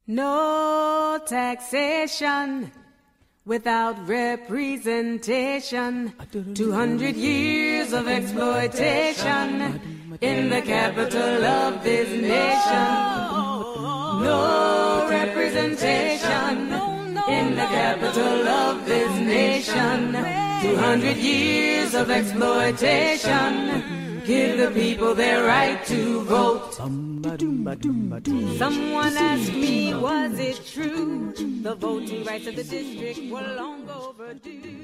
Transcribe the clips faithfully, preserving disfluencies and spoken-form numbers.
No taxation without representation. Two hundred years of exploitation in the capital of this nation. No representation in the capital of this nation. Two hundred years of exploitation. Give the people their right to vote. Someone asked me, was it true? The voting rights of the district were long overdue.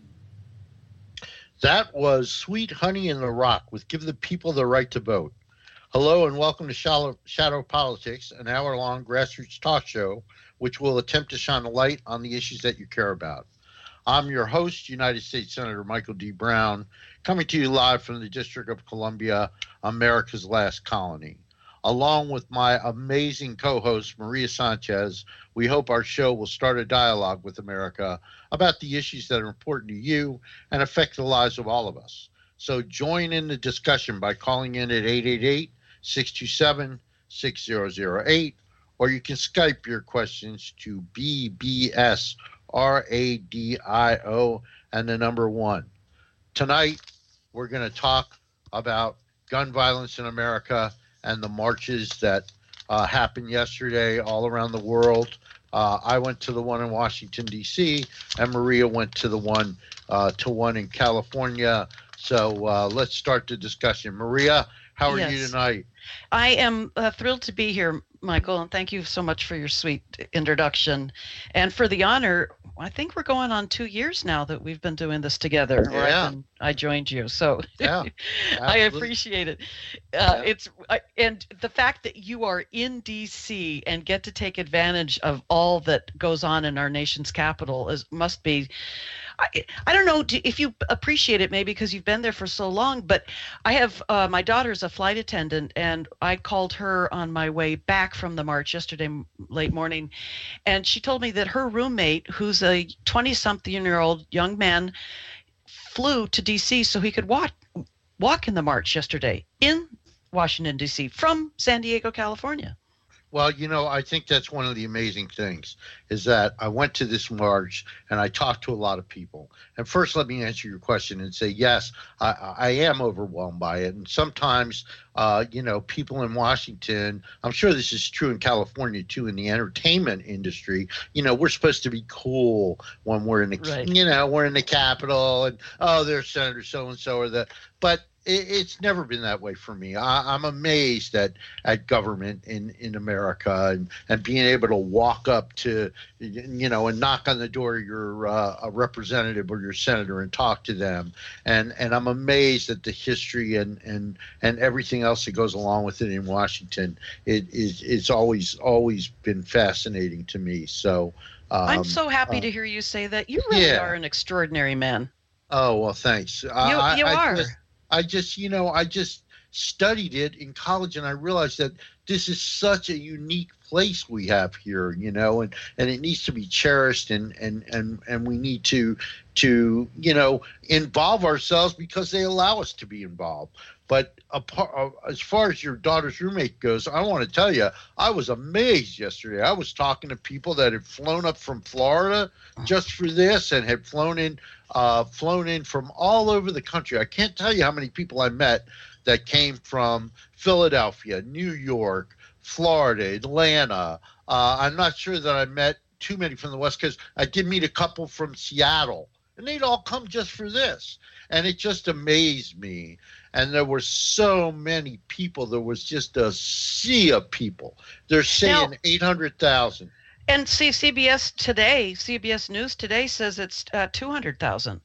That was Sweet Honey in the Rock with Give the People the Right to Vote. Hello and welcome to Shadow, Shadow Politics, an hour-long grassroots talk show which will attempt to shine a light on the issues that you care about. I'm your host, United States Senator Michael D. Brown, coming to you live from the District of Columbia, America's last colony. Along with my amazing co-host, Maria Sanchez, we hope our show will start a dialogue with America about the issues that are important to you and affect the lives of all of us. So join in the discussion by calling in at eight eight eight, six two seven, six zero zero eight, or you can Skype your questions to B B S R A D I O and the number one. Tonight, we're going to talk about gun violence in America and the marches that uh, happened yesterday all around the world. Uh, I went to the one in Washington, D C, and Maria went to the one uh, to one in California. So uh, let's start the discussion. Maria, how are yes. you tonight? I am uh, thrilled to be here, Michael, and thank you so much for your sweet introduction and for the honor. I think we're going on two years now that we've been doing this together. Yeah. Or I've been, I joined you, so yeah, I appreciate it. Uh, yeah. It's I, and the fact that you are in D C and get to take advantage of all that goes on in our nation's capital is must be. I, I don't know if you appreciate it, maybe because you've been there for so long, but I have uh, my daughter's a flight attendant, and I called her on my way back from the march yesterday late morning, and she told me that her roommate, who's a twenty-something-year-old young man, flew to D C so he could walk walk in the march yesterday in Washington, D C from San Diego, California. Well, you know, I think that's one of the amazing things is that I went to this march and I talked to a lot of people. And first, let me answer your question and say, yes, I, I am overwhelmed by it. And sometimes, uh, you know, people in Washington, I'm sure this is true in California, too, in the entertainment industry, you know, we're supposed to be cool when we're in the, right. you know, we're in the Capitol and, oh, there's Senator so-and-so or that. But it's never been that way for me. I, I'm amazed at, at government in, in America and, and being able to walk up to, you know, and knock on the door of your uh, a representative or your senator and talk to them. And and I'm amazed at the history and, and, and everything else that goes along with it in Washington. It is it's always always been fascinating to me. So um, I'm so happy uh, to hear you say that. You really yeah. are an extraordinary man. Oh, well, thanks. You, I, you I, are. I just, I just, you know, I just studied it in college and I realized that this is such a unique place we have here, you know, and, and it needs to be cherished and, and, and, and we need to, to, you know, involve ourselves because they allow us to be involved. But apart, as far as your daughter's roommate goes, I want to tell you, I was amazed yesterday. I was talking to people that had flown up from Florida just for this and had flown in, uh, flown in from all over the country. I can't tell you how many people I met that came from Philadelphia, New York, Florida, Atlanta. Uh, I'm not sure that I met too many from the West Coast. I did meet a couple from Seattle, and they'd all come just for this. And it just amazed me. And there were so many people. There was just a sea of people. They're saying now, eight hundred thousand. And see, C B S today, C B S News today says it's uh, two hundred thousand.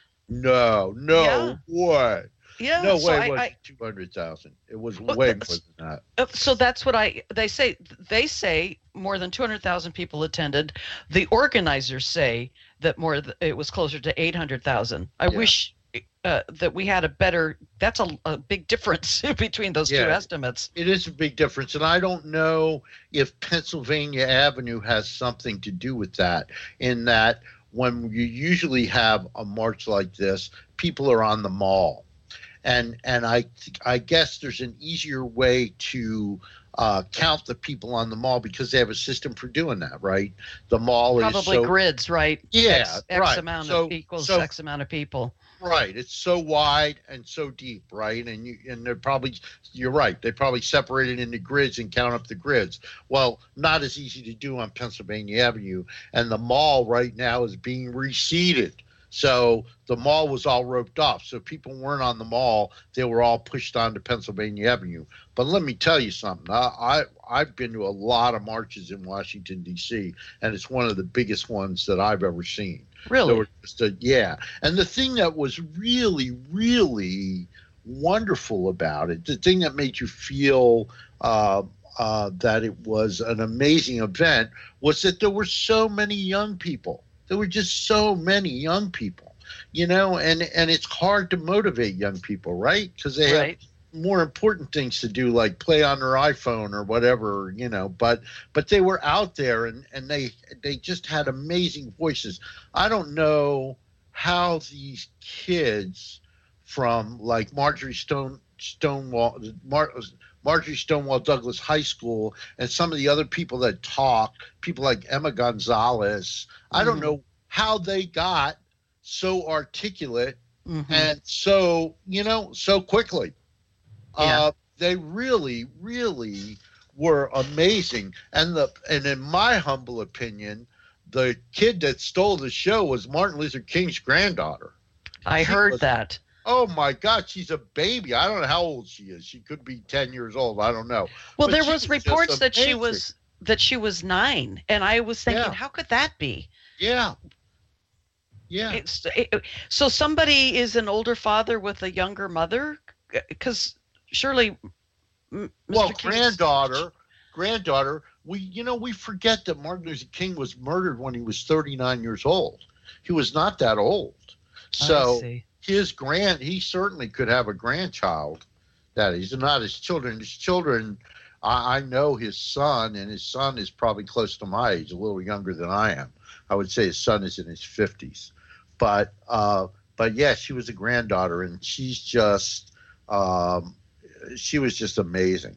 No, no yeah. way. Yeah, no so way I, it was I, two hundred thousand. It was well, way more than that. So that's what I, they say, they say more than two hundred thousand people attended. The organizers say that more, it was closer to eight hundred thousand. I yeah. wish uh, that we had a better, that's a, a big difference between those yeah, two estimates. It is a big difference. And I don't know if Pennsylvania Avenue has something to do with that, in that when you usually have a march like this, people are on the mall. And and I I guess there's an easier way to uh, count the people on the mall because they have a system for doing that, right? The mall Probably is so, grids, right? Yeah, X, X right. amount So- of equals so- X amount of people. right. It's so wide and so deep, right? And you and they're probably, you're right. They probably separate it into grids and count up the grids. Well, not as easy to do on Pennsylvania Avenue, and the mall right now is being reseeded. So the mall was all roped off. So people weren't on the mall. They were all pushed onto Pennsylvania Avenue. But let me tell you something. I, I, I've been to a lot of marches in Washington, D C, and it's one of the biggest ones that I've ever seen. Really? There were just a, yeah. And the thing that was really, really wonderful about it, the thing that made you feel uh, uh, that it was an amazing event, was that there were so many young people. There were just so many young people, you know, and, and it's hard to motivate young people, right? Because they Right. have more important things to do, like play on their iPhone or whatever, you know. But but they were out there, and, and they they just had amazing voices. I don't know how these kids from like Marjorie Stone Stonewall Mar, Marjorie Stonewall Douglas High School and some of the other people that talk, people like Emma Gonzalez, I don't Mhm. know how they got so articulate Mhm. and so, you know, so quickly. Yeah. Uh, they really, really were amazing. And the and in my humble opinion, the kid that stole the show was Martin Luther King's granddaughter. I she heard was- that. Oh my God, she's a baby. I don't know how old she is. She could be ten years old. I don't know. Well, But there she was was just reports that she amazing. was that she was nine, and I was thinking, Yeah. how could that be? Yeah. Yeah. It's, it, so somebody is an older father with a younger mother, because surely, m- Well, Mister King's- granddaughter, granddaughter. We, you know, we forget that Martin Luther King was murdered when he was thirty-nine years old. He was not that old. I So see. his grand, he certainly could have a grandchild. That is not his children. His children, I, I know his son, and his son is probably close to my age, a little younger than I am. I would say his son is in his fifties. But, uh, but yeah, she was a granddaughter, and she's just, um, she was just amazing.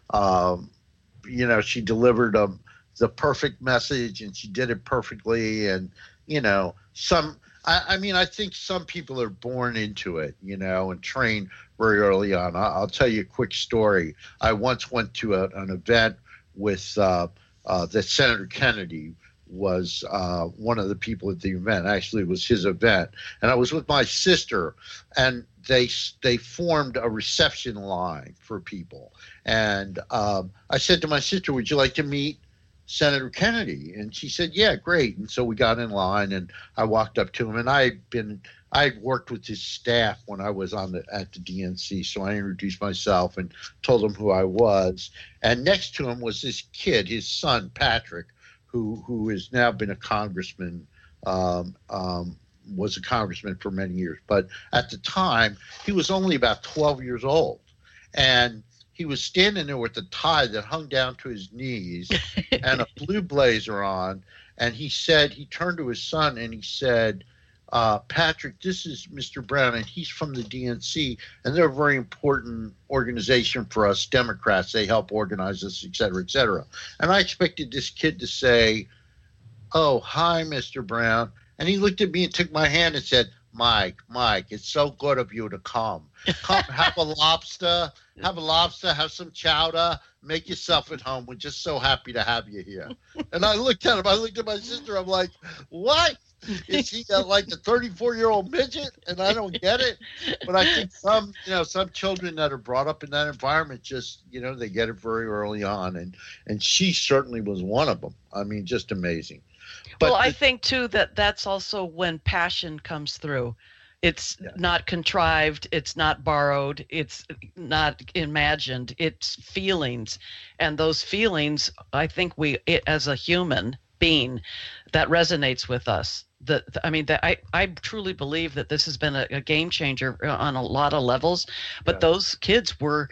Um, you know, she delivered um, the perfect message, and she did it perfectly. And, you know, some, I, I mean, I think some people are born into it, you know, and trained very early on. I, I'll tell you a quick story. I once went to a, an event with uh, uh, that Senator Kennedy was uh, one of the people at the event. Actually, it was his event, and I was with my sister, and they they formed a reception line for people. And um, I said to my sister, "Would you like to meet Senator Kennedy?" And she said, "Yeah, great." And so we got in line, and I walked up to him, and I had been I had worked with his staff when I was on the at the D N C, so I introduced myself and told him who I was. And next to him was this kid, his son Patrick, who who has now been a congressman, um, um, was a congressman for many years. But at the time, he was only about twelve years old. And he was standing there with a tie that hung down to his knees and a blue blazer on. And he said, he turned to his son and he said, uh, Patrick, this is Mister Brown, and he's from the D N C, and they're a very important organization for us Democrats. They help organize us, et cetera, et cetera. And I expected this kid to say, "Oh, hi, Mister Brown." And he looked at me and took my hand and said, Mike, Mike, it's so good of you to come. Come have a lobster, have a lobster, have some chowder, make yourself at home. We're just so happy to have you here. And I looked at him, I looked at my sister, I'm like, what? Is he uh, like a thirty-four-year-old midget? And I don't get it. But I think some, you know, some children that are brought up in that environment just, you know, they get it very early on. And, and she certainly was one of them. I mean, just amazing. But well, I the- think too that that's also when passion comes through. It's Yeah. not contrived, it's not borrowed, it's not imagined, it's feelings. And those feelings, I think we, it, as a human being, that resonates with us. The, I mean, that I, I truly believe that this has been a, a game changer on a lot of levels. But Yeah. those kids were,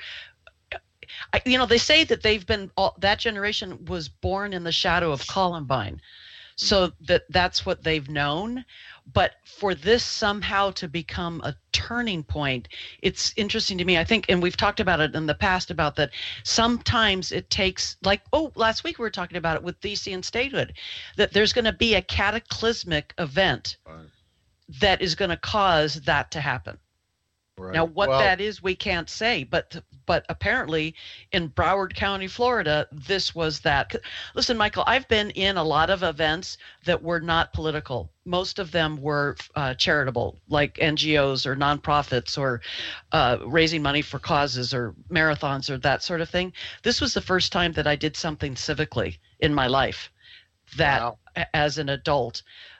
I, you know, they say that they've been, all, that generation was born in the shadow of Columbine. So that that's what they've known. But for this somehow to become a turning point, it's interesting to me. I think, and we've talked about it in the past about that sometimes it takes, like, oh, last week we were talking about it with D C and statehood, that there's going to be a cataclysmic event Right. that is going to cause that to happen. Right. Now, what Well, that is, we can't say, but but apparently in Broward County, Florida, this was that. 'Cause- Listen, Michael, I've been in a lot of events that were not political. Most of them were uh, charitable, like N G Os or nonprofits or uh, raising money for causes or marathons or that sort of thing. This was the first time that I did something civically in my life, that Wow. a- as an adult,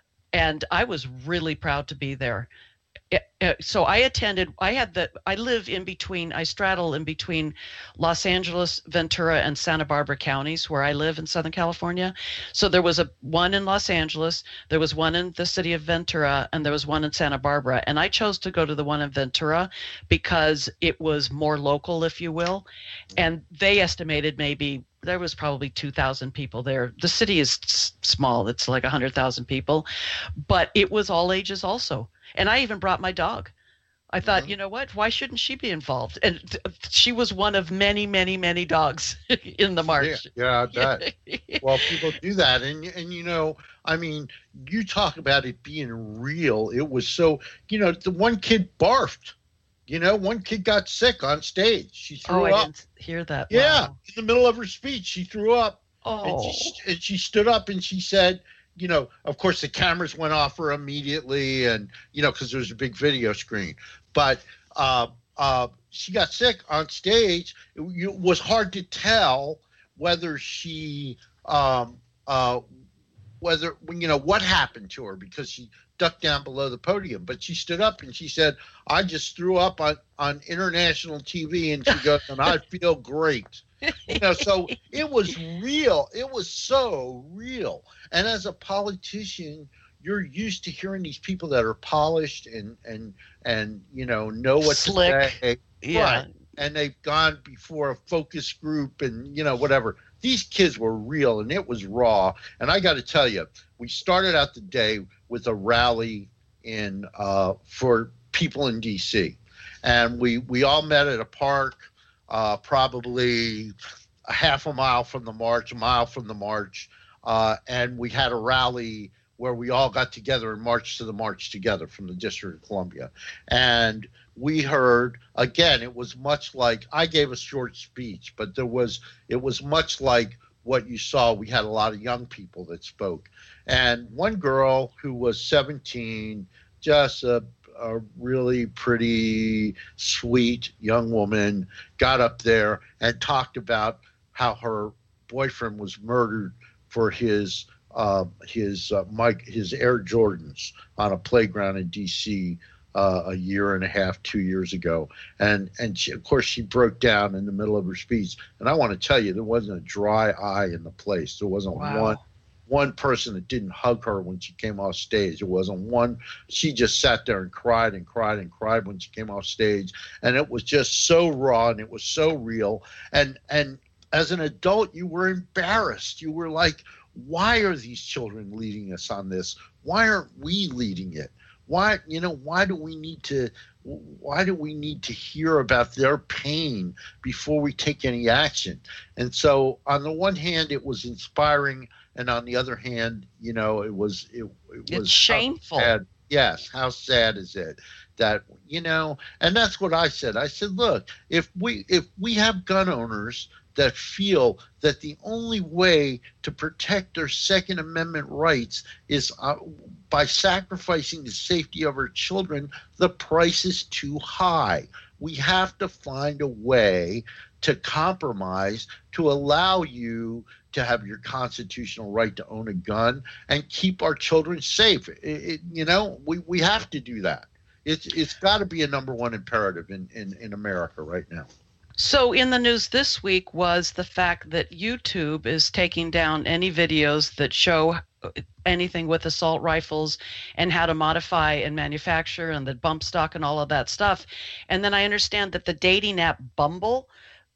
and I was really proud to be there. It- it- so I attended, I had the, I live in between, I straddle in between Los Angeles, Ventura, and Santa Barbara counties where I live in Southern California. So there was a one in Los Angeles, there was one in the city of Ventura, and there was one in Santa Barbara. And I chose to go to the one in Ventura because it was more local, if you will. And they estimated maybe there was probably two thousand people there. The city is s- small, it's like one hundred thousand people, but it was all ages also. And I even brought my dog. I thought, Mhm. you know what? Why shouldn't she be involved? And th- she was one of many, many, many dogs in the march. Yeah, yeah, I bet. Well, people do that, and and you know, I mean, you talk about it being real. It was so, you know, the one kid barfed. You know, one kid got sick on stage. She threw Oh, I up. didn't hear that. Yeah, Wow. in the middle of her speech, she threw up, and Oh, she and she stood up and she said, you know, of course the cameras went off her immediately, and you know, because there was a big video screen, but uh, uh, she got sick on stage. It, it was hard to tell whether she, um, uh, whether you know what happened to her because she ducked down below the podium. But she stood up and she said, "I just threw up on on international T V," and she goes, "And I feel great." You know, so it was real. It was so real. And as a politician, you're used to hearing these people that are polished and and and you know know what Slick. to say. yeah. Right. And they've gone before a focus group and you know whatever. These kids were real and it was raw. And I got to tell you, we started out the day with a rally in uh, for people in D C, and we we all met at a park. Uh, probably a half a mile from the march, a mile from the march, uh, and we had a rally where we all got together and marched to the march together from the District of Columbia. And we heard, again, it was much like, I gave a short speech, but there was, it was much like what you saw. We had a lot of young people that spoke. And one girl who was seventeen, just a a really pretty, sweet young woman, got up there and talked about how her boyfriend was murdered for his uh, his uh, Mike his Air Jordans on a playground in D C uh, a year and a half, two years ago, and and she, of course she broke down in the middle of her speech. And I want to tell you, there wasn't a dry eye in the place. There wasn't Wow. one. one person that didn't hug her when she came off stage. It wasn't one. She just sat there and cried and cried and cried when she came off stage. And it was just so raw and it was so real. And and as an adult, you were embarrassed. You were like, why are these children leading us on this? Why aren't we leading it? Why, you know, why do we need to why do we need to hear about their pain before we take any action? And so on the one hand, it was inspiring. And on the other hand, you know, it was it, it was It's shameful. how sad- yes, how sad is it that you know? And that's what I said. I said, look, if we if we have gun owners that feel that the only way to protect their Second Amendment rights is uh, by sacrificing the safety of our children, the price is too high. We have to find a way to compromise to allow you to have your constitutional right to own a gun and keep our children safe. It, it, you know, we, we have to do that. It's it's got to be a number one imperative in, in, in America right now. So in the news this week was the fact that YouTube is taking down any videos that show anything with assault rifles and how to modify and manufacture and the bump stock and all of that stuff. And then I understand that the dating app Bumble,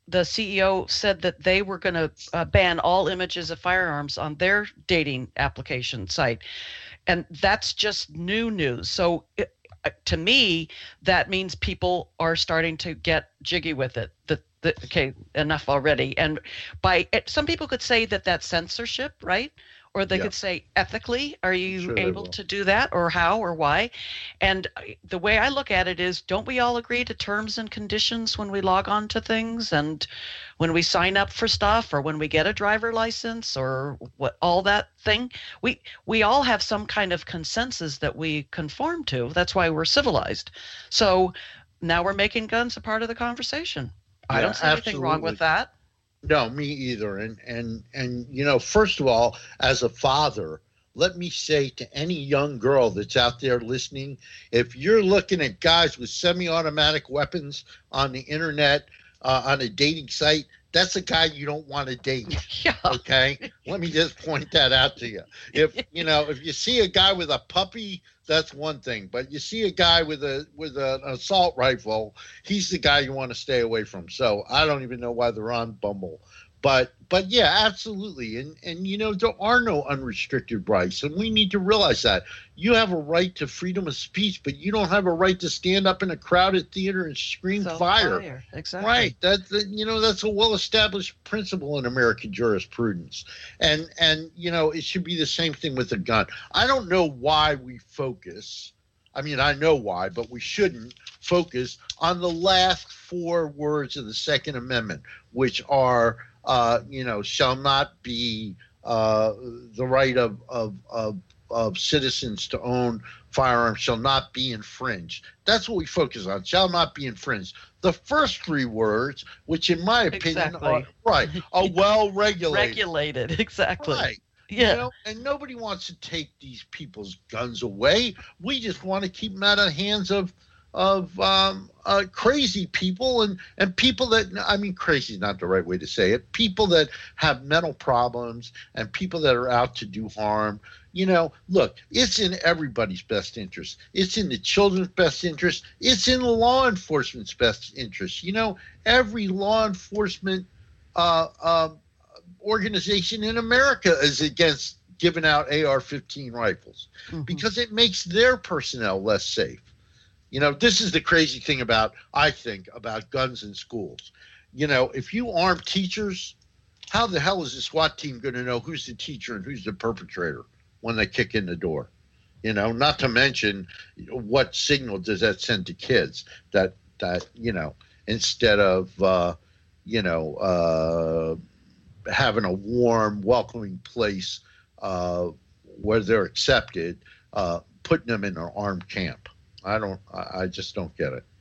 the C E O said that they were going to uh, ban all images of firearms on their dating application site. And that's just new news. So it, to me, that means people are starting to get jiggy with it. That, that okay, enough already. And by some people could say that that's censorship, right? Or they Yeah. could say ethically, are you Sure they able will. to do that, or how, or why? And the way I look at it is, don't we all agree to terms and conditions when we log on to things, and when we sign up for stuff, or when we get a driver license, or what, all that thing? We we all have some kind of consensus that we conform to. That's why we're civilized. So now we're making guns a part of the conversation. I Yeah, don't see anything wrong with that. No, me either. And and and you know, first of all, as a father, let me say to any young girl that's out there listening, if you're looking at guys with semi-automatic weapons on the internet, uh, on a dating site, that's a guy you don't want to date. Yeah. Okay, let me just point that out to you. If you know, if you see a guy with a puppy, that's one thing. But you see a guy with a with a, an assault rifle, he's the guy you want to stay away from. So I don't even know why they're on Bumble. But but yeah, absolutely. And and you know, there are no unrestricted rights, and we need to realize that. You have a right to freedom of speech, but you don't have a right to stand up in a crowded theater and scream So fire. fire. Exactly. Right. That, that you know, that's a well-established principle in American jurisprudence. And and you know, it should be the same thing with a gun. I don't know why we focus. I mean, I know why, but we shouldn't focus on the last four words of the Second Amendment, which are uh, you know, shall not be uh, the right of, of of of citizens to own firearms shall not be infringed. That's what we focus on, shall not be infringed. The first three words, which in my opinion Exactly. are right, are well regulated. Regulated. Exactly. Right. Yeah. You know, and nobody wants to take these people's guns away. We just want to keep them out of the hands of of um, uh, crazy people and, and people that, I mean, crazy is not the right way to say it, people that have mental problems and people that are out to do harm. You know, look, it's in everybody's best interest. It's in the children's best interest. It's in law enforcement's best interest. You know, every law enforcement uh, uh, organization in America is against giving out A R fifteen rifles Mhm. because it makes their personnel less safe. You know, this is the crazy thing about, I think, about guns in schools. You know, if you arm teachers, how the hell is the SWAT team going to know who's the teacher and who's the perpetrator when they kick in the door? You know, not to mention what signal does that send to kids that, that you know, instead of, uh, you know, uh, having a warm, welcoming place uh, where they're accepted, uh, putting them in an armed camp. I don't, I I just don't get it.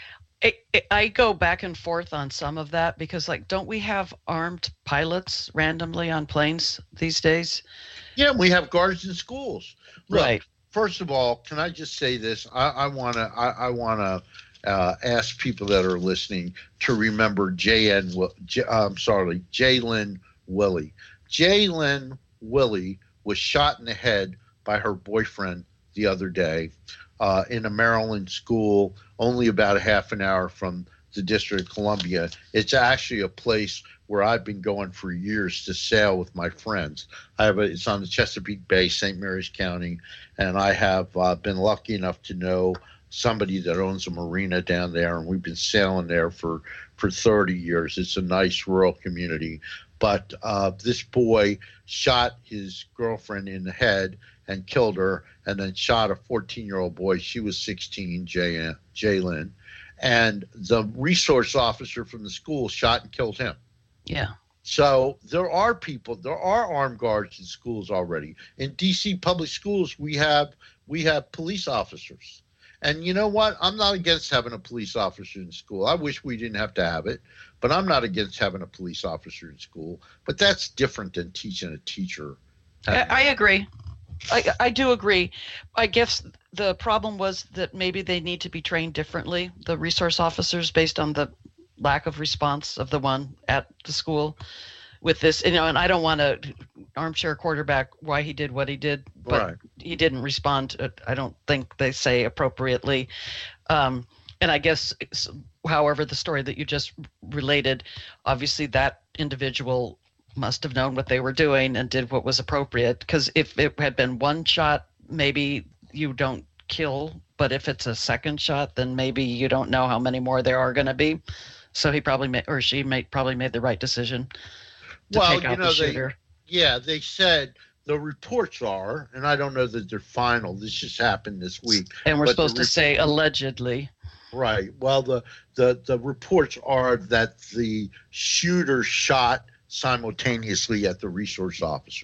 I, I- I go back and forth on some of that because, like, don't we have armed pilots randomly on planes these days? Yeah, we have guards in schools. Look, Right. first of all, can I just say this? I, I want to, I, I want to uh, ask people that are listening to remember J N. Wi- J, I'm sorry, Jalen Willie. Jalen Willie was shot in the head by her boyfriend the other day. Uh, in a Maryland school, only about a half an hour from the District of Columbia. It's actually a place where I've been going for years to sail with my friends. I have a, it's on the Chesapeake Bay, Saint Mary's County, and I have uh, been lucky enough to know somebody that owns a marina down there, and we've been sailing there for, for thirty years. It's a nice rural community. But uh, this boy shot his girlfriend in the head and killed her, and then shot a fourteen-year-old boy. She was sixteen, Jay, Jalen. And the resource officer from the school shot and killed him. Yeah. So there are people, there are armed guards in schools already. In D C public schools, we have we have police officers. And you know what? I'm not against having a police officer in school. I wish we didn't have to have it, but I'm not against having a police officer in school. But that's different than teaching a teacher. I, I agree. I, I do agree. I guess the problem was that maybe they need to be trained differently, the resource officers, based on the lack of response of the one at the school with this. You know, and I don't want to armchair quarterback why he did what he did, but Right. he didn't respond, uh, I don't think they say appropriately. Um, And I guess, however, the story that you just related, obviously that individual must have known what they were doing and did what was appropriate. Because if it had been one shot, maybe you don't kill. But if it's a second shot, then maybe you don't know how many more there are going to be. So he probably made, or she made, probably made the right decision to well, take out you know, the shooter. They, yeah, they said the reports are, and I don't know that they're final. This just happened this week. And we're supposed re- to say allegedly. Right. Well, the, the, the reports are that the shooter shot simultaneously at the resource officer.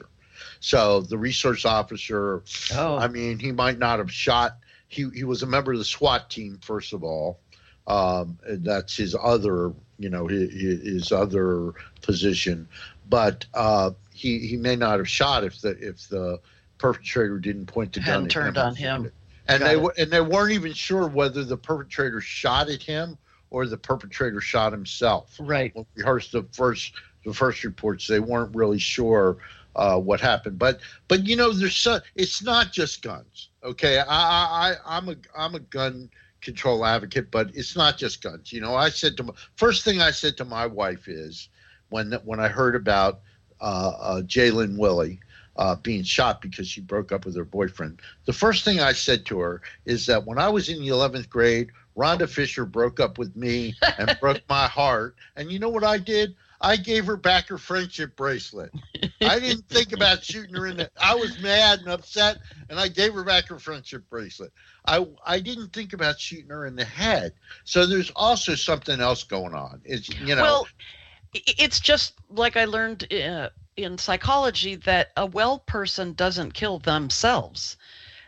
So the resource officer, oh. I mean, he might not have shot. He, he was a member of the SWAT team, first of all. Um, and that's his other, you know, his, his other position. But uh, he he may not have shot if the if the perpetrator didn't point the gun Hadn't at turned him. on him. And Got they it. were and they weren't even sure whether the perpetrator shot at him or the perpetrator shot himself. Right. When we heard the first the first reports, they weren't really sure uh, what happened. But but you know, there's so, it's not just guns. Okay, I I I'm a I'm a gun control advocate, but it's not just guns. You know, I said to my, first thing I said to my wife is when when I heard about uh, uh, Jalen Willie uh, being shot because she broke up with her boyfriend. The first thing I said to her is that when I was in the eleventh grade, Rhonda Fisher broke up with me and broke my heart. And you know what I did? I gave her back her friendship bracelet. I didn't think about shooting her in the. I was mad and upset, and I gave her back her friendship bracelet. I I didn't think about shooting her in the head. So there's also something else going on. It's you know. Well, it's just like I learned uh, in psychology that a well person doesn't kill themselves.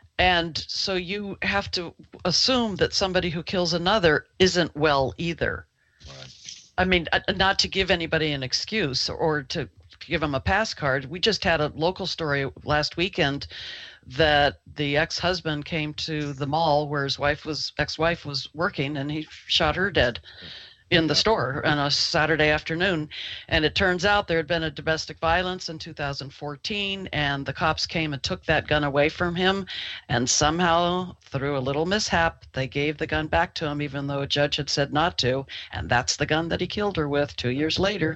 And so you have to assume that somebody who kills another isn't well either. Right. I mean, not to give anybody an excuse or to give them a pass card. We just had a local story last weekend that the ex-husband came to the mall where his wife was ex-wife was working, and he shot her dead in the store on a Saturday afternoon. And it turns out there had been a domestic violence in two thousand fourteen, and the cops came and took that gun away from him. And somehow, through a little mishap, they gave the gun back to him, even though a judge had said not to. And that's the gun that he killed her with two years later.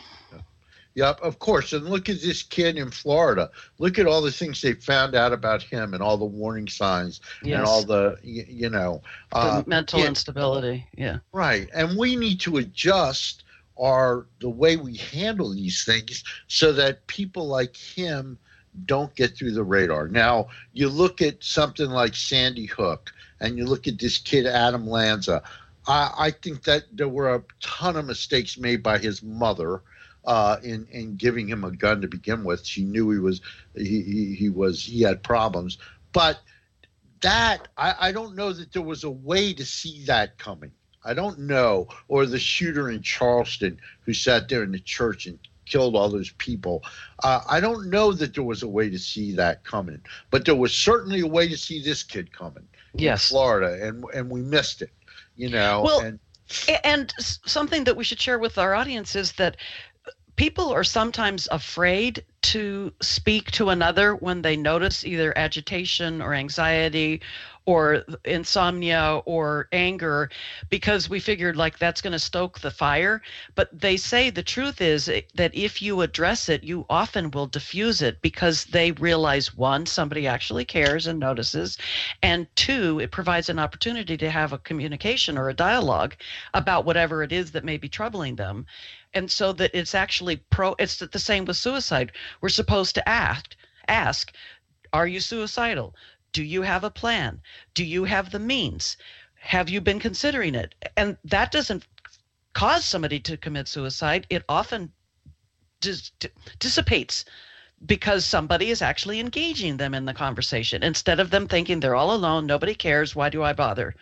Yep, of course. And look at this kid in Florida. Look at all the things they found out about him and all the warning signs Yes. and all the, you, you know. The Uh, mental yeah, instability. Yeah. right. And we need to adjust our the way we handle these things so that people like him don't get through the radar. Now, you look at something like Sandy Hook and you look at this kid, Adam Lanza. I, I think that there were a ton of mistakes made by his mother. Uh, in in giving him a gun to begin with. She knew he was he he, he was he had problems, but that I, I don't know that there was a way to see that coming. I don't know. Or the shooter in Charleston who sat there in the church and killed all those people. Uh, I don't know that there was a way to see that coming, but there was certainly a way to see this kid coming. Yes. In Florida, and and we missed it. You know. Well, and and something that we should share with our audience is that people are sometimes afraid to speak to another when they notice either agitation or anxiety or insomnia or anger, because we figured like that's going to stoke the fire. But they say the truth is that if you address it, you often will diffuse it, because they realize, one, somebody actually cares and notices, and two, it provides an opportunity to have a communication or a dialogue about whatever it is that may be troubling them. And so that it's actually pro, it's the same with suicide. We're supposed to act, ask, are you suicidal? Do you have a plan? Do you have the means? Have you been considering it? And that doesn't cause somebody to commit suicide. It often dis- dissipates because somebody is actually engaging them in the conversation instead of them thinking they're all alone, nobody cares, why do I bother?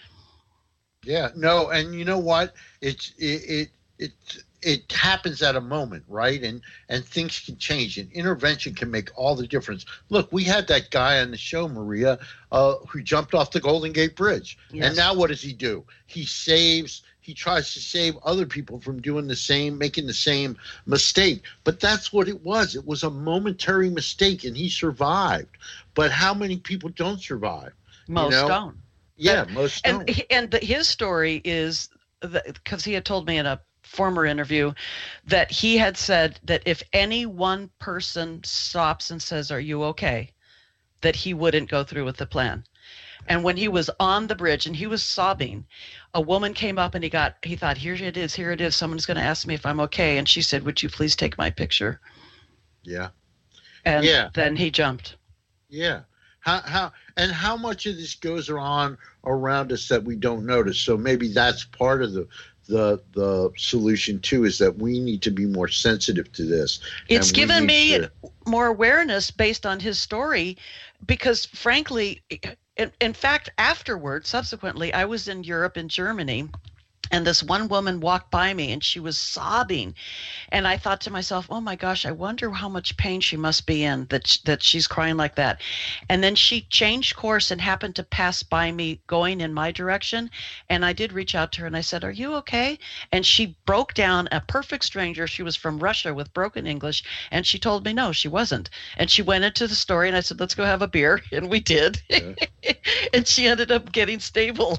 Yeah, no, and you know what? It's it it it, it happens at a moment, right? And and things can change, and intervention can make all the difference. Look, we had that guy on the show, Maria, uh, who jumped off the Golden Gate Bridge, Yes. and now what does he do? He saves. He tries to save other people from doing the same, making the same mistake. But that's what it was. It was a momentary mistake, and he survived. But how many people don't survive? Most you know? don't. Yeah, But, most and don't. and the, his story is because he had told me in a former interview that he had said that if any one person stops and says, "Are you okay?" that he wouldn't go through with the plan. And when he was on the bridge and he was sobbing, a woman came up and he got, he thought, here it is, here it is. Someone's going to ask me if I'm okay. And she said, would you please take my picture? Yeah. And Yeah. then he jumped. Yeah. How, how, and how much of this goes on around us that we don't notice? So maybe that's part of the, the, the solution too, is that we need to be more sensitive to this. It's given me to, more awareness based on his story, because frankly, in, in fact, afterward, subsequently, I was in Europe, in Germany, and this one woman walked by me and she was sobbing. And I thought to myself, oh my gosh, I wonder how much pain she must be in that, that she's crying like that. And then she changed course and happened to pass by me going in my direction. And I did reach out to her and I said, are you okay? And she broke down, a perfect stranger. She was from Russia with broken English. And she told me, no, she wasn't. And she went into the story and I said, let's go have a beer. And we did. Yeah. And she ended up getting stable.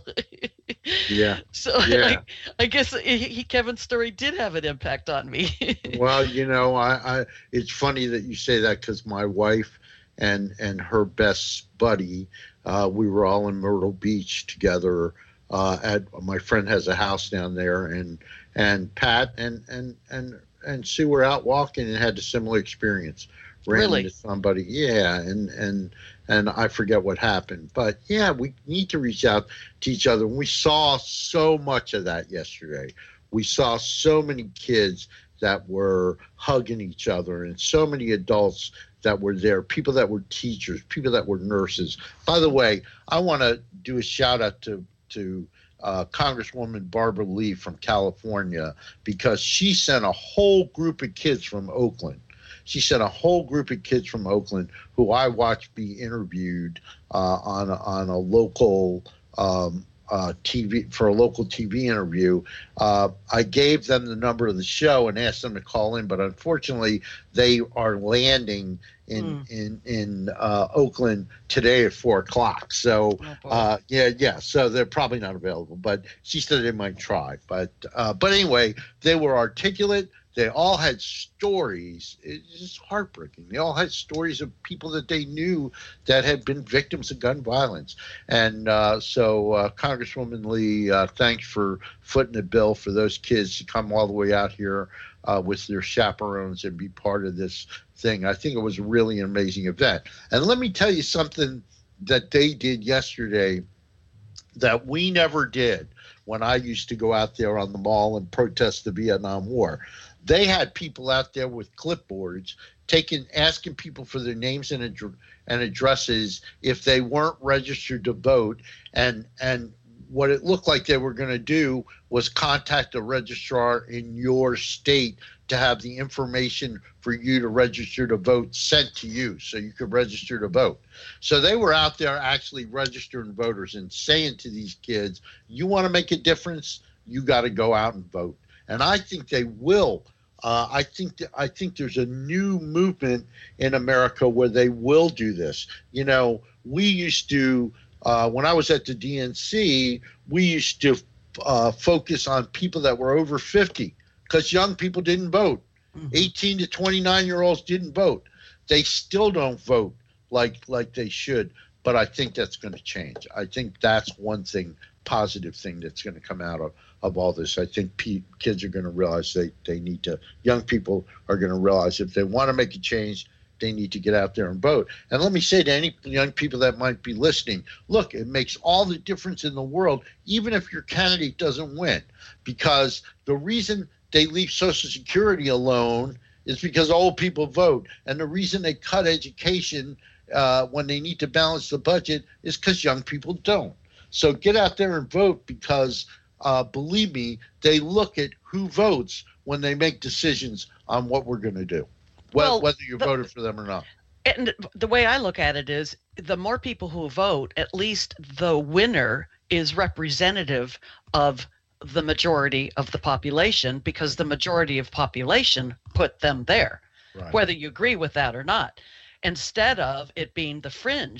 Yeah. So yeah. I, I guess he, he, Kevin's story did have an impact on me. Well, you know, I, I it's funny that you say that, because my wife and and her best buddy, uh, we were all in Myrtle Beach together. Uh, at my friend has a house down there, and and Pat and and and and Sue were out walking and had a similar experience. Ran Really? into somebody, yeah, and and and I forget what happened, but yeah, we need to reach out to each other. We saw so much of that yesterday. We saw so many kids that were hugging each other, and so many adults that were there, people that were teachers, people that were nurses. By the way, I want to do a shout out to to uh, Congresswoman Barbara Lee from California, because she sent a whole group of kids from Oakland. She sent a whole group of kids from Oakland who I watched be interviewed uh, on a, on a local um, uh, T V for a local T V interview. Uh, I gave them the number of the show and asked them to call in, but unfortunately, they are landing in mm. in in uh, Oakland today at four o'clock. So uh, yeah, yeah. So they're probably not available. But she said they might try. But uh, but anyway, they were articulate. They all had stories. It's just heartbreaking. They all had stories of people that they knew that had been victims of gun violence. And uh, so, uh, Congresswoman Lee, uh, thanks for footing the bill for those kids to come all the way out here uh, with their chaperones and be part of this thing. I think it was really an amazing event. And let me tell you something that they did yesterday that we never did when I used to go out there on the mall and protest the Vietnam War. They had people out there with clipboards taking, asking people for their names and, ad- and addresses if they weren't registered to vote. And, and what it looked like they were going to do was contact a registrar in your state to have the information for you to register to vote sent to you so you could register to vote. So they were out there actually registering voters and saying to these kids, you want to make a difference, you got to go out and vote. And I think they will. Uh, I think th- I think there's a new movement in America where they will do this. You know, we used to, uh, when I was at the D N C, we used to uh, focus on people that were over fifty because young people didn't vote. Mm-hmm. eighteen to twenty-nine year olds didn't vote. They still don't vote like like they should. But I think that's going to change. I think that's one thing, positive thing that's going to come out of, of all this. I think pe- kids are going to realize they, they need to, young people are going to realize if they want to make a change, they need to get out there and vote. And let me say to any young people that might be listening, look, it makes all the difference in the world, even if your candidate doesn't win, because the reason they leave Social Security alone is because old people vote. And the reason they cut education Uh, when they need to balance the budget is because young people don't. So get out there and vote because, uh, believe me, they look at who votes when they make decisions on what we're going to do, wh- well, whether you the, voted for them or not. And the way I look at it is the more people who vote, at least the winner is representative of the majority of the population because the majority of population put them there, right. Whether you agree with that or not. Instead of it being the fringe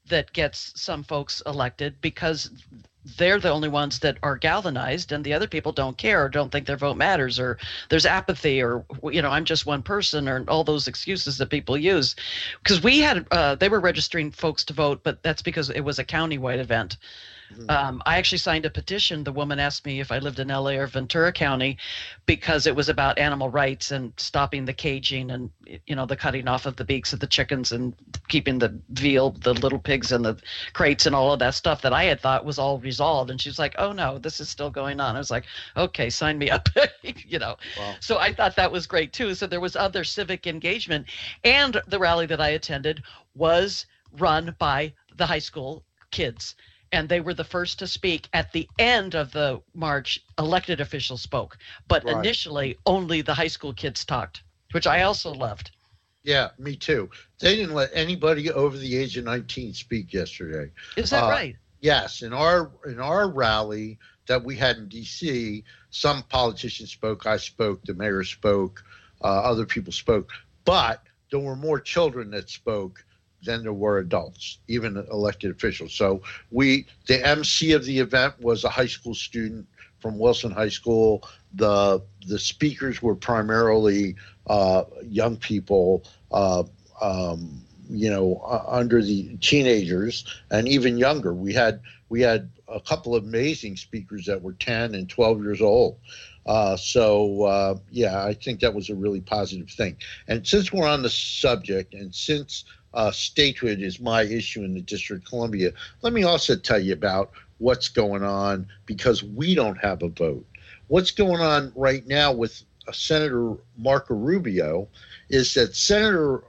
that gets some folks elected because they're the only ones that are galvanized, and the other people don't care or don't think their vote matters, or there's apathy, or, you know, I'm just one person, or all those excuses that people use. Because we had, uh, they were registering folks to vote, but that's because it was a county-wide event. Mm-hmm. Um, I actually signed a petition. The woman asked me if I lived in L A or Ventura County because it was about animal rights and stopping the caging and, you know, the cutting off of the beaks of the chickens and keeping the veal, the little pigs in the crates and all of that stuff that I had thought was all resolved. And she's like, oh, no, this is still going on. I was like, okay, sign me up, you know. Wow. So I thought that was great, too. So there was other civic engagement. And the rally that I attended was run by the high school kids. And they were the first to speak. At the end of the march, elected officials spoke. But right. initially, only the high school kids talked, which I also loved. Yeah, me too. They didn't let anybody over the age of nineteen speak yesterday. Is that uh, right? Yes. In our in our rally that we had in D C, some politicians spoke. I spoke. The mayor spoke. Uh, other people spoke. But there were more children that spoke than there were adults, even elected officials. So we, the M C of the event was a high school student from Wilson High School. The the speakers were primarily uh, young people, uh, um, you know, uh, under the teenagers and even younger. We had we had a couple of amazing speakers that were ten and twelve years old. Uh, so, uh, yeah, I think that was a really positive thing. And since we're on the subject, and since Uh, statehood is my issue in the District of Columbia, let me also tell you about what's going on because we don't have a vote. What's going on right now with uh, Senator Marco Rubio is that Senator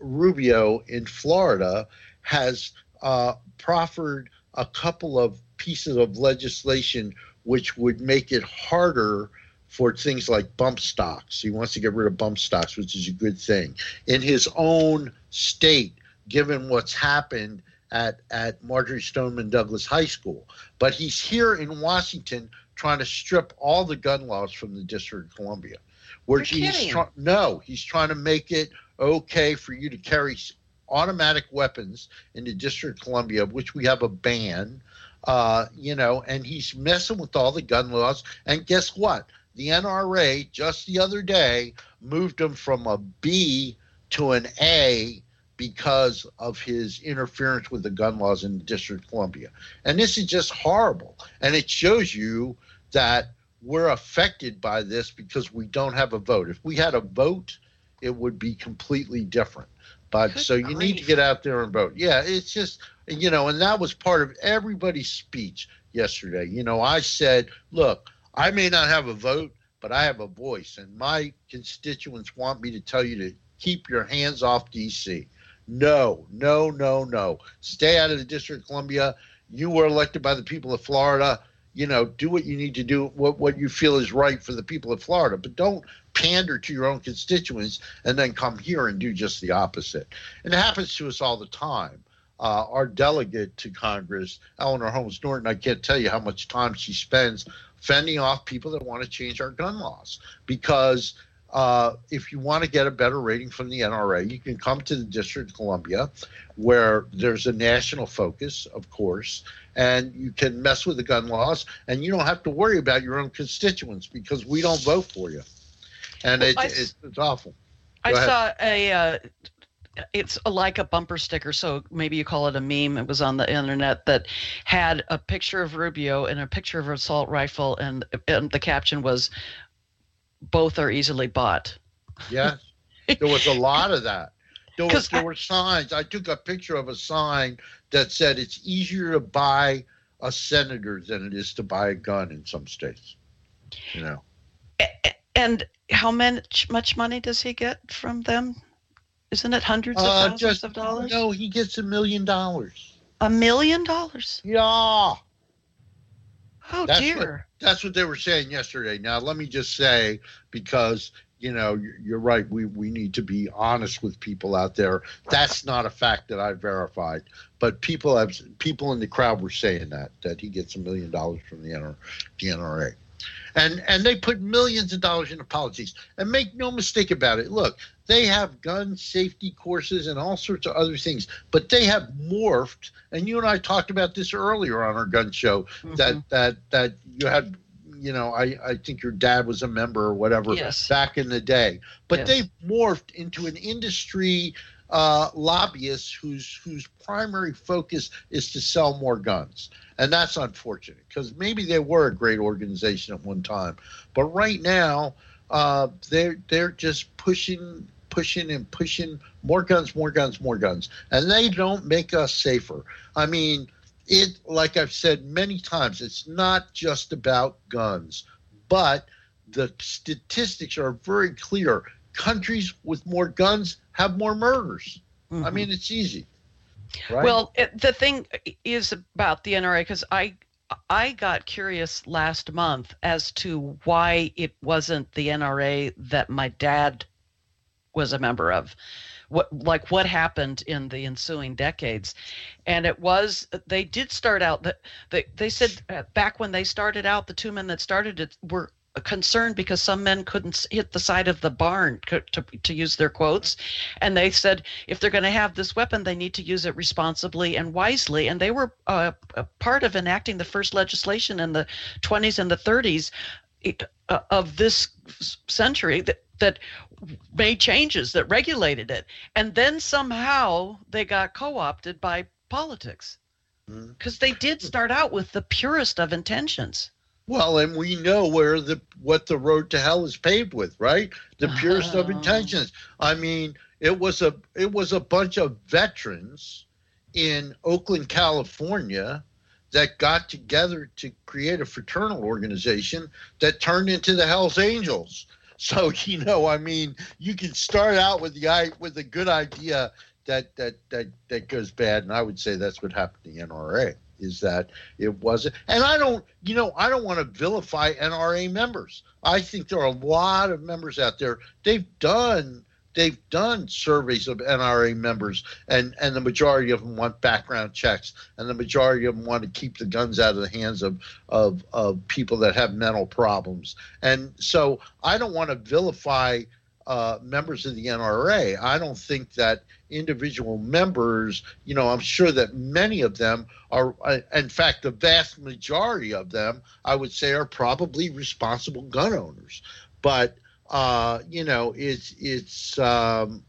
Rubio in Florida has uh, proffered a couple of pieces of legislation which would make it harder for things like bump stocks. He wants to get rid of bump stocks, which is a good thing. In his own state, given what's happened at, at Marjorie Stoneman Douglas High School. But he's here in Washington trying to strip all the gun laws from the District of Columbia. Where You're he's try- no, he's trying to make it okay for you to carry automatic weapons in the District of Columbia, which we have a ban, uh, you know, and he's messing with all the gun laws. And guess what? The N R A just the other day moved him from a B to an A because of his interference with the gun laws in the District of Columbia. And this is just horrible. And it shows you that we're affected by this because we don't have a vote. If we had a vote, it would be completely different. But Good so you grief. need to get out there and vote. Yeah, it's just, you know, and that was part of everybody's speech yesterday. You know, I said, look, I may not have a vote, but I have a voice, and my constituents want me to tell you to keep your hands off D C. No, no, no, no. Stay out of the District of Columbia. You were elected by the people of Florida. You know, do what you need to do, what, what you feel is right for the people of Florida, but don't pander to your own constituents and then come here and do just the opposite. And it happens to us all the time. Uh, our delegate to Congress, Eleanor Holmes Norton, I can't tell you how much time she spends fending off people that want to change our gun laws. Because uh, if you want to get a better rating from the N R A, you can come to the District of Columbia, where there's a national focus, of course, and you can mess with the gun laws, and you don't have to worry about your own constituents because we don't vote for you. And well, it, I, it, it's awful. Go I ahead. saw a... Uh, It's like a bumper sticker, so maybe you call it a meme. It was on the internet that had a picture of Rubio and a picture of an assault rifle, and, and the caption was, "Both are easily bought." Yes, there was a lot of that. There, was, there I, were signs. I took a picture of a sign that said it's easier to buy a senator than it is to buy a gun in some states. You know. And how much much money does he get from them? Isn't it hundreds of uh, thousands just, of dollars? No, he gets a million dollars. A million dollars? Yeah. Oh, that's dear. What, that's what they were saying yesterday. Now, let me just say, because, you know, you're, you're right, we, we need to be honest with people out there. That's not a fact that I verified. But people have people in the crowd were saying that, that he gets a million dollars from the N R A. And and they put millions of dollars into politics. And make no mistake about it. Look, they have gun safety courses and all sorts of other things, but they have morphed. And you and I talked about this earlier on our gun show, mm-hmm. that that that you had, you know, I, I think your dad was a member or whatever, yes. back in the day. But yes. they've morphed into an industry uh, lobbyist whose whose primary focus is to sell more guns. And that's unfortunate, because maybe they were a great organization at one time. But right now, uh, they're they're just pushing, pushing and pushing more guns, more guns, more guns. And they don't make us safer. I mean, it, like I've said many times, it's not just about guns, but the statistics are very clear. Countries with more guns have more murders. Mm-hmm. I mean, it's easy. Right. Well, it, the thing is about the N R A, because I I got curious last month as to why it wasn't the N R A that my dad was a member of. What like what happened in the ensuing decades. And it was, they did start out, that they, they said back when they started out, the two men that started it were concerned because some men couldn't hit the side of the barn, to, to use their quotes. And they said, if they're going to have this weapon, they need to use it responsibly and wisely. And they were uh, a part of enacting the first legislation in the twenties and the thirties uh, of this century that, that made changes, that regulated it. And then somehow they got co-opted by politics, because mm-hmm. they did start out with the purest of intentions. Well, and we know where the what the road to hell is paved with, right? The purest oh. of intentions. I mean, it was a it was a bunch of veterans in Oakland, California, that got together to create a fraternal organization that turned into the Hells Angels. So, you know, I mean, you can start out with the with a good idea that that that that goes bad, and I would say that's what happened to the N R A. Is that it wasn't, and I don't, you know, I don't want to vilify N R A members. I think there are a lot of members out there. They've done, they've done surveys of N R A members, and and the majority of them want background checks, and the majority of them want to keep the guns out of the hands of of of people that have mental problems. And so I don't want to vilify uh, members of the N R A. I don't think that individual members, you know, I'm sure that many of them are, uh, in fact, the vast majority of them, I would say, are probably responsible gun owners. But, uh, you know, it's, it's um,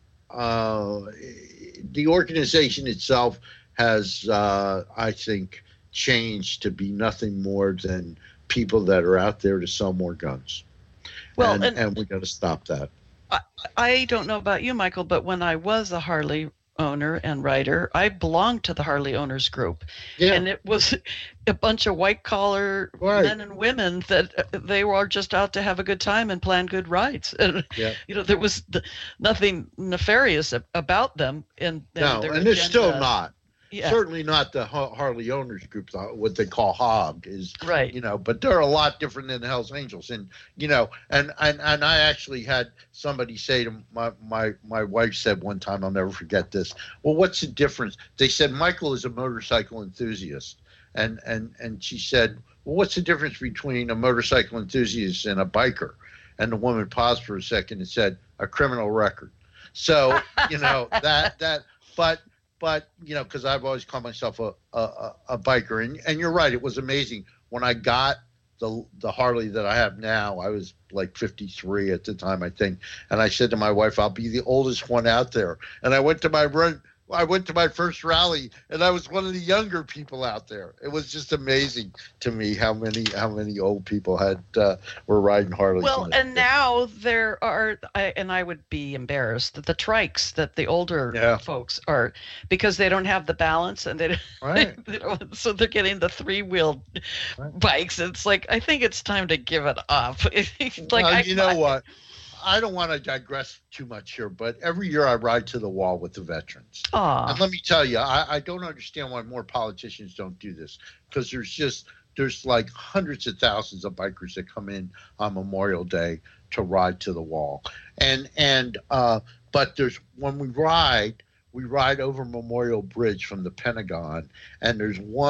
uh, the organization itself has, uh, I think, changed to be nothing more than people that are out there to sell more guns. Well, and, and, and we got to stop that. I, I don't know about you, Michael, but when I was a Harley owner and writer, I belonged to the Harley Owners Group. Yeah. And it was a bunch of white-collar right. men and women that they were just out to have a good time and plan good rides. And, yeah. you know, there was the, nothing nefarious about them. In, in no, their and agenda. There's still not. Yeah. Certainly not the Harley Owners Group, what they call H O G is, right. you know, but they're a lot different than the Hells Angels. And, you know, and, and, and I actually had somebody say to my, my, my wife said one time, I'll never forget this. Well, what's the difference? They said, Michael is a motorcycle enthusiast. And, and, and she said, well, what's the difference between a motorcycle enthusiast and a biker? And the woman paused for a second and said, a criminal record. So, you know, that, that, but, But, you know, because I've always called myself a, a, a biker. And, and you're right. It was amazing. When I got the the Harley that I have now, I was like fifty-three at the time, I think. And I said to my wife, I'll be the oldest one out there. And I went to my run. I went to my first rally, and I was one of the younger people out there. It was just amazing to me how many how many old people had uh, were riding Harleys. Well, and now there are, I, and I would be embarrassed that the trikes that the older yeah. folks are, because they don't have the balance, and they, right. they don't, so they're getting the three wheeled right. bikes. It's like, I think it's time to give it up. like well, I, you know I, what? I don't want to digress too much here, but every year I ride to the wall with the veterans. Aww. And let me tell you, I, I don't understand why more politicians don't do this, because there's just there's like hundreds of thousands of bikers that come in on Memorial Day to ride to the wall. And and uh, but there's when we ride, we ride over Memorial Bridge from the Pentagon, and there's one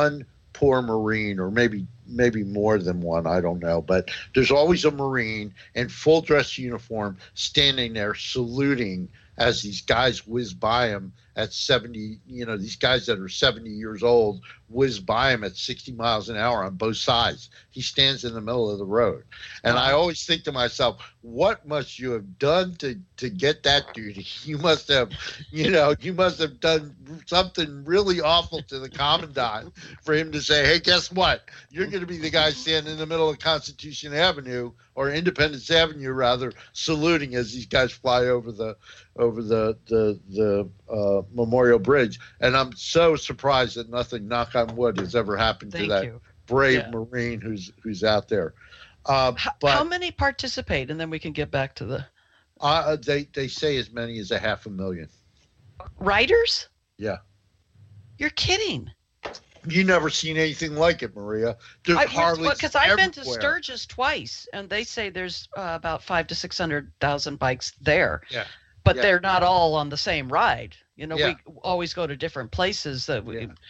poor Marine, or maybe maybe more than one, I don't know. But there's always a Marine in full dress uniform standing there saluting as these guys whiz by him at seventy, you know, these guys that are seventy years old whiz by him at sixty miles an hour on both sides. He stands in the middle of the road. And wow. I always think to myself, what must you have done to, to get that dude? You must have, you know, you must have done something really awful to the commandant for him to say, hey, guess what? You're going to be the guy standing in the middle of Constitution Avenue, or Independence Avenue, rather, saluting as these guys fly over the over the the, the uh, Memorial Bridge. And I'm so surprised that nothing, knock on wood, has ever happened Thank to that you. brave yeah. Marine who's who's out there. Uh, how, but, how many participate? And then we can get back to the... Uh, they, they say as many as a half a million. Riders? Yeah. You're kidding. You never seen anything like it, Maria. There's Harleys because I've been to everywhere. Sturgis twice, and they say there's uh, about five to six hundred thousand bikes there. Yeah. But yeah. they're not all on the same ride. You know, Yeah. we always go to different places. That we, Yeah.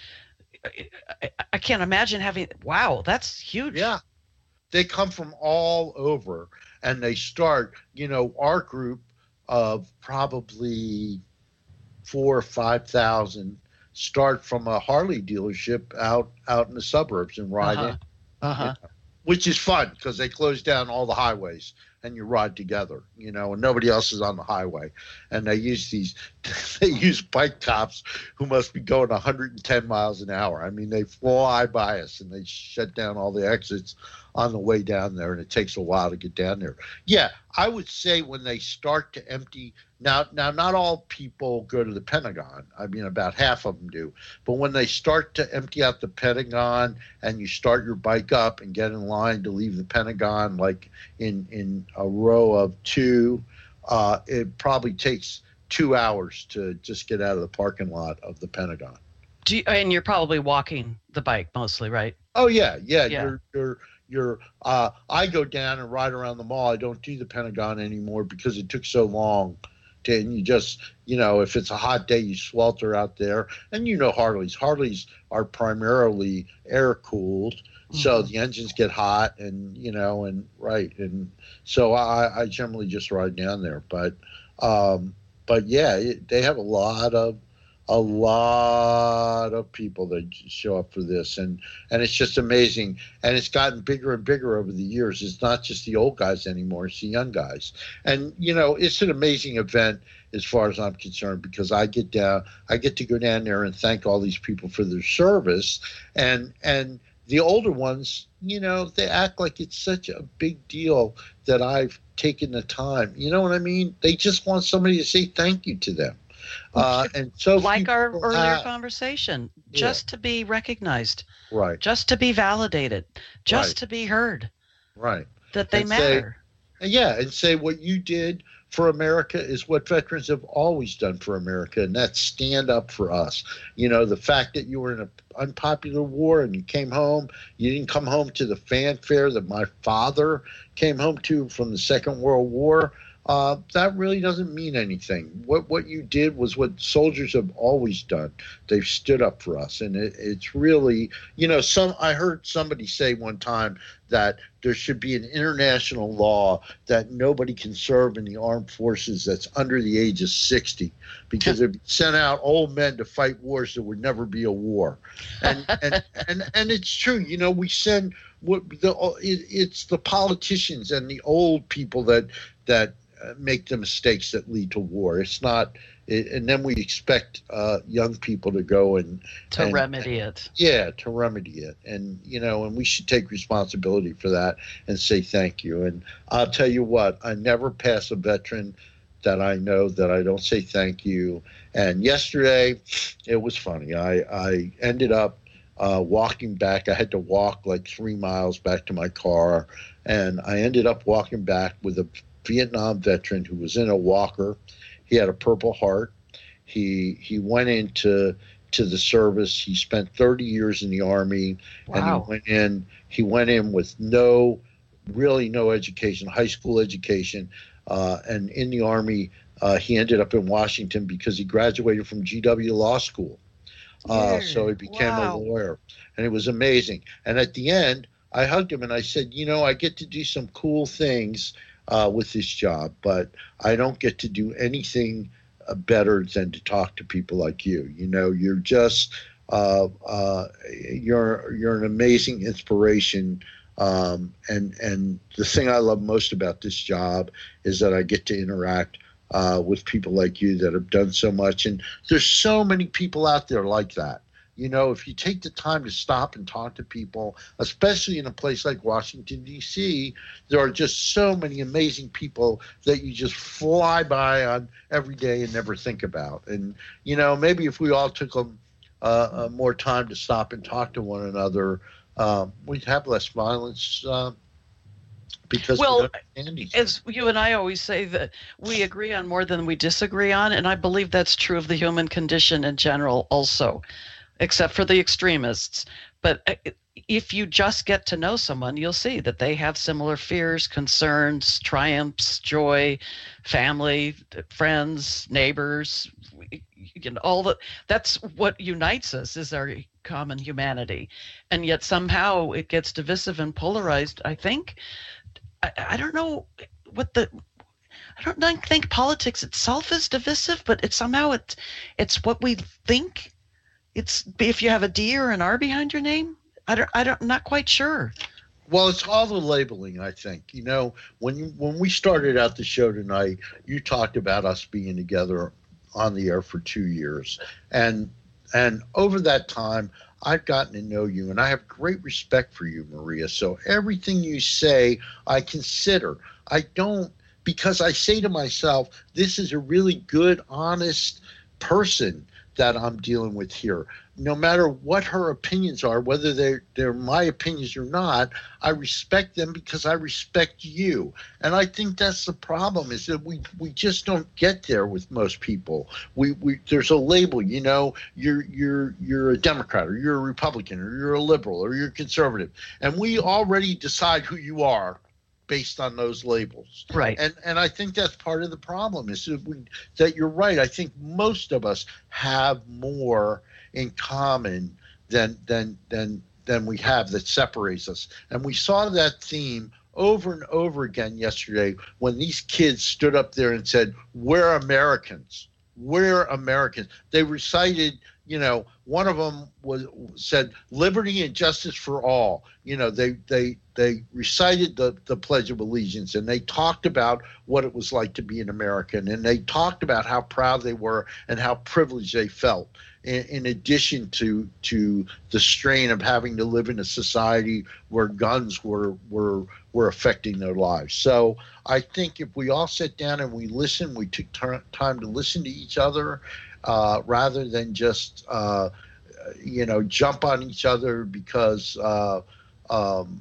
I, I can't imagine having. Wow, that's huge. Yeah. They come from all over, and they start. You know, our group of probably four or five thousand start from a Harley dealership out out in the suburbs and ride Uh-huh. in, Uh-huh. you know, which is fun because they close down all the highways and you ride together, you know, and nobody else is on the highway. And they use these, they use bike cops who must be going one hundred ten miles an hour. I mean, they fly by us and they shut down all the exits on the way down there, and it takes a while to get down there. Yeah, I would say when they start to empty, now, now not all people go to the Pentagon. I mean, about half of them do. But when they start to empty out the Pentagon and you start your bike up and get in line to leave the Pentagon, like in, in a row of two, uh, it probably takes two hours to just get out of the parking lot of the Pentagon. Do you, and you're probably walking the bike mostly, right? Oh, yeah, yeah. Yeah. You're, you're, you're, uh, I go down and ride around the mall. I don't do the Pentagon anymore because it took so long. To, and you just, you know, if it's a hot day, you swelter out there. And you know Harleys. Harleys are primarily air-cooled. Mm-hmm. So the engines get hot and, you know, and right. And so I, I generally just ride down there. But, um, but yeah, it, they have a lot of, a lot of people that show up for this, and and it's just amazing, and it's gotten bigger and bigger over the years. It's not just the old guys anymore, it's the young guys. And you know, it's an amazing event as far as I'm concerned, because I get down I get to go down there and thank all these people for their service, and and the older ones, you know, they act like it's such a big deal that I've taken the time. You know what I mean? They just want somebody to say thank you to them. Uh, and so like our earlier have, conversation, just yeah. to be recognized, right? Just to be validated, just right. to be heard, right? That they and matter. Say, yeah, and say what you did for America is what veterans have always done for America, and that's stand up for us. You know, the fact that you were in an unpopular war and you came home, you didn't come home to the fanfare that my father came home to from the Second World War. Uh, that really doesn't mean anything. What what you did was what soldiers have always done. They've stood up for us, and it, it's really, you know, some. I heard somebody say one time that there should be an international law that nobody can serve in the armed forces that's under the age of sixty, because it sent out old men to fight wars that would never be a war, and and and, and it's true. You know, we send what the it, it's the politicians and the old people that that. Uh, make the mistakes that lead to war. It's not, it, and then we expect uh, young people to go and to and, remedy and, it. Yeah, to remedy it, and you know, and we should take responsibility for that and say thank you. And I'll tell you what, I never pass a veteran that I know that I don't say thank you. And yesterday, it was funny. I I ended up uh, walking back. I had to walk like three miles back to my car, and I ended up walking back with a Vietnam veteran who was in a walker. He had a Purple Heart. He he went into to the service. He spent thirty years in the Army, wow. and he went in. He went in with no, really no education, high school education, uh, and in the Army, uh, he ended up in Washington because he graduated from G W Law School. Uh, so he became wow. a lawyer, and it was amazing. And at the end, I hugged him and I said, you know, I get to do some cool things uh, with this job, but I don't get to do anything uh, better than to talk to people like you. You know, you're just uh, uh, you're you're an amazing inspiration. Um, and and the thing I love most about this job is that I get to interact uh, with people like you that have done so much. And there's so many people out there like that. You know, if you take the time to stop and talk to people, especially in a place like Washington, D C, there are just so many amazing people that you just fly by on every day and never think about. And, you know, maybe if we all took a, uh, uh, more time to stop and talk to one another, uh, we'd have less violence uh, because well, we don't understand each other. As you and I always say, that we agree on more than we disagree on, and I believe that's true of the human condition in general also, except for the extremists. But if you just get to know someone, you'll see that they have similar fears, concerns, triumphs, joy, family, friends, neighbors, you know, all the, that's what unites us is our common humanity. And yet somehow it gets divisive and polarized, I think. I, I don't know what the, I don't, don't think politics itself is divisive, but it's somehow it's, it's what we think. It's if you have a D or an R behind your name. I don't. I don't. I'm not quite sure. Well, it's all the labeling, I think. You know, when you, when we started out the show tonight, you talked about us being together on the air for two years, and and over that time, I've gotten to know you, and I have great respect for you, Maria. So everything you say, I consider. I don't, because I say to myself, this is a really good, honest person that I'm dealing with here. No matter what her opinions are, whether they're, they're my opinions or not, I respect them because I respect you. And I think that's the problem, is that we, we just don't get there with most people. We, we there's a label, you know, you're you're you're a Democrat, or you're a Republican, or you're a liberal, or you're conservative. And we already decide who you are based on those labels. Right. And and I think that's part of the problem, is that, we, that you're right. I think most of us have more in common than than than than we have that separates us. And we saw that theme over and over again yesterday when these kids stood up there and said, "We're Americans. We're Americans." They recited, you know, one of them was said, "Liberty and justice for all." You know, they they they recited the, the Pledge of Allegiance, and they talked about what it was like to be an American, and they talked about how proud they were and how privileged they felt, in, in addition to to the strain of having to live in a society where guns were were were affecting their lives. So I think if we all sit down and we listen, we took t- time to listen to each other, uh, rather than just uh, you know jump on each other because uh, um,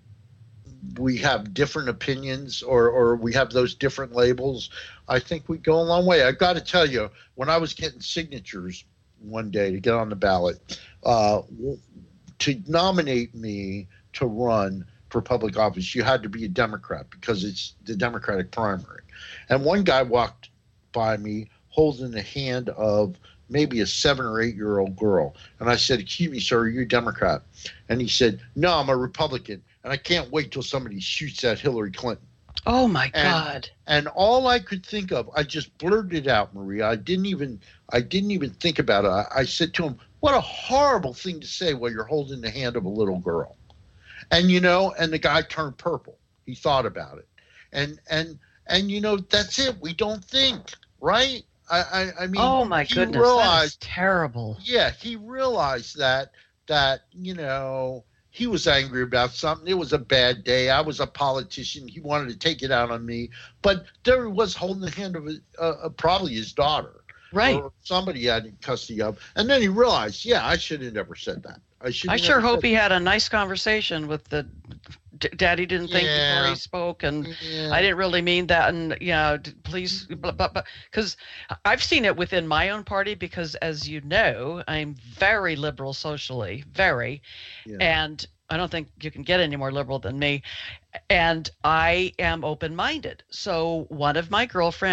we have different opinions, or, or we have those different labels, I think we go a long way. I've got to tell you, when I was getting signatures one day to get on the ballot, uh, to nominate me to run for public office, you had to be a Democrat because it's the Democratic primary. And one guy walked by me holding the hand of maybe a seven or eight year old girl. And I said, "Excuse me, sir, are you a Democrat?" And he said, "No, I'm a Republican. And I can't wait till somebody shoots at Hillary Clinton." Oh my and, God. And all I could think of, I just blurted it out, Maria. I didn't even I didn't even think about it. I, I said to him, "What a horrible thing to say while you're holding the hand of a little girl." And you know, and the guy turned purple. He thought about it. And and and you know, that's it. We don't think, right? I, I, I mean, oh my he goodness, realized, that is terrible. Yeah, he realized that that you know he was angry about something. It was a bad day. I was a politician. He wanted to take it out on me, but there he was holding the hand of a, uh, probably his daughter, right, or somebody he had in custody of. And then he realized, yeah, I should have never said that. I should. I sure hope he had a nice conversation with the D- Daddy. Didn't think yeah. before he spoke, and yeah. I didn't really mean that. And you know, please, because I've seen it within my own party. Because as you know, I'm very liberal socially, very, yeah. and I don't think you can get any more liberal than me. And I am open-minded. So one of my girlfriends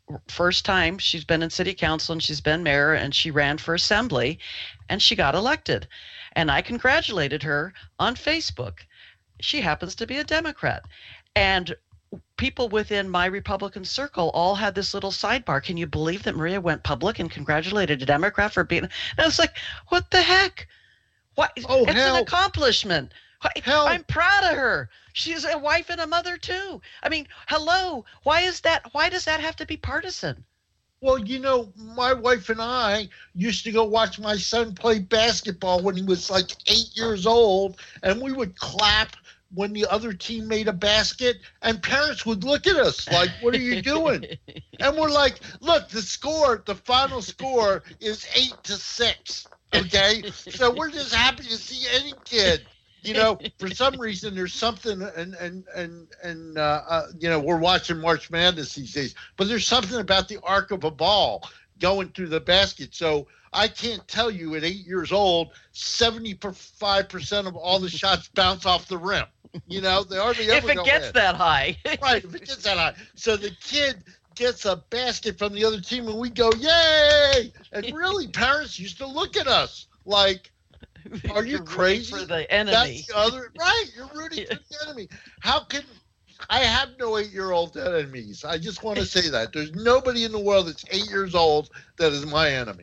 first time she's been in city council and she's been mayor, and she ran for assembly and she got elected. And I congratulated her on Facebook. She happens to be a Democrat. And people within my Republican circle all had this little sidebar. Can you believe that Maria went public and congratulated a Democrat for being? And I was like, what the heck? What? Oh, it's hell. an accomplishment. Hell. I'm proud of her. She's a wife and a mother too. I mean, hello. Why is that? Why does that have to be partisan? Well, you know, my wife and I used to go watch my son play basketball when he was like eight years old, and we would clap when the other team made a basket, and parents would look at us like, what are you doing? And we're like, look, the score, the final score is eight to six. Okay. So we're just happy to see any kid, you know, for some reason there's something, and, and, and, and, uh, uh, you know, we're watching March Madness these days, but there's something about the arc of a ball going through the basket. So I can't tell you at eight years old, seventy-five percent of all the shots bounce off the rim. You know, they hardly ever If it go gets in. that high. Right, if it gets that high. So the kid gets a basket from the other team and we go, yay! And really, parents used to look at us like, are you You're rooting crazy? for the enemy? That's the other, right, you're rooting for the enemy. How can, I have no eight-year-old enemies. I just want to say that. There's nobody in the world that's eight years old that is my enemy.